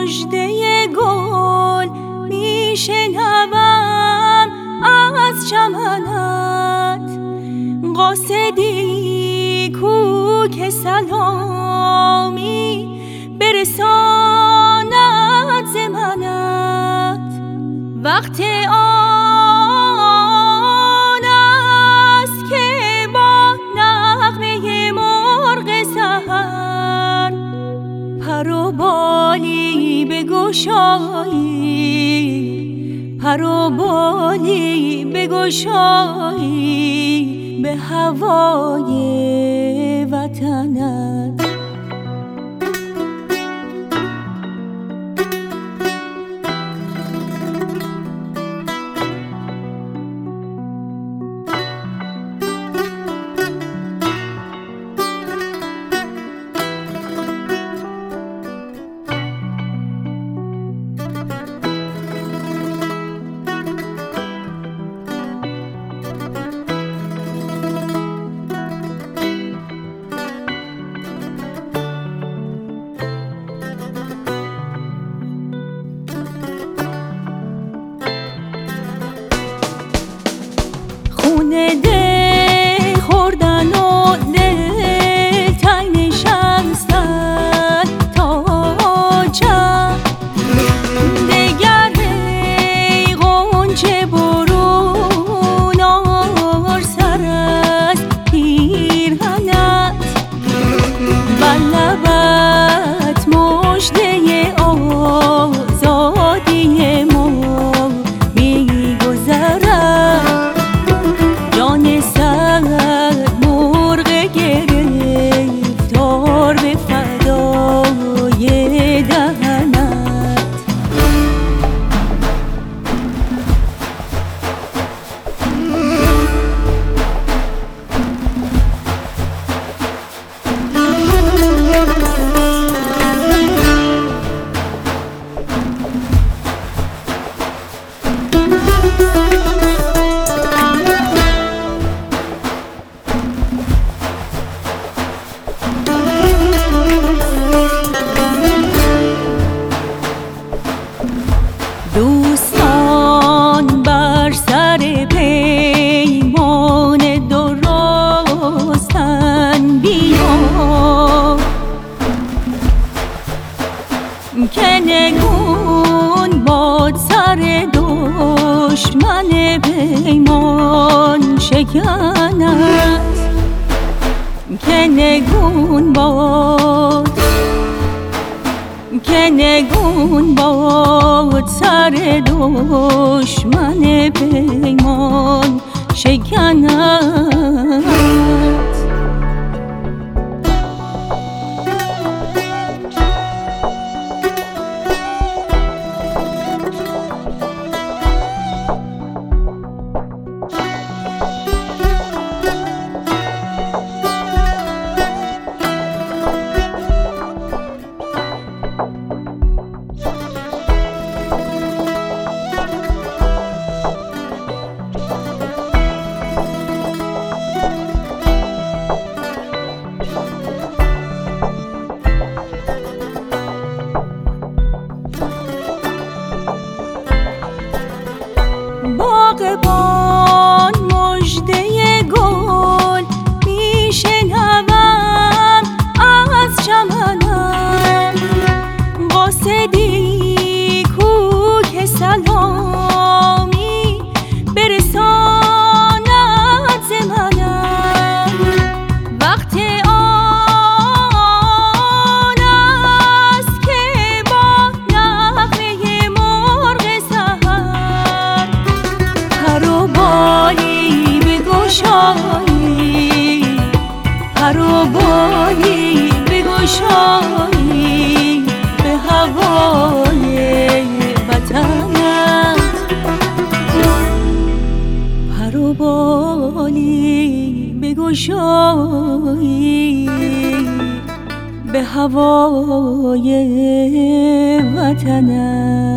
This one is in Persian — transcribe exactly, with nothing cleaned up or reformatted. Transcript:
مژده گل میشنوم از چمنت، قاصدی کو که سلامی برساند ز منت. وقت آن است که با نغمه مرغ سحر پر و بالی بگشایی، پر و بالی بگشایی به هوای وطنت. خونه ده خوردن و دل تنگ نشستن تا چند دگر ای غنچه برون آر سر از پیرهنت، بر لبت مژده آزادی ما میگذرد. جان سرد مرغ گرفتار به فدای دهنت. دوستان بر سر پیمان درستن بیا، که نگون باد سر دشمن پیمان شکنت، که نگون باد، که نگون باد سر دشمن پیمان شکنت. باغبان مژده گل میشنوم از چمنم، قاصدی کو که سلامی برساند ز منم. وقت آن است که با نغمه مرغ سحر پر و بالی بگشایی، پر و بالی بگشایی به هوای وطنت. پر و بالی بگشایی به هوای وطنت.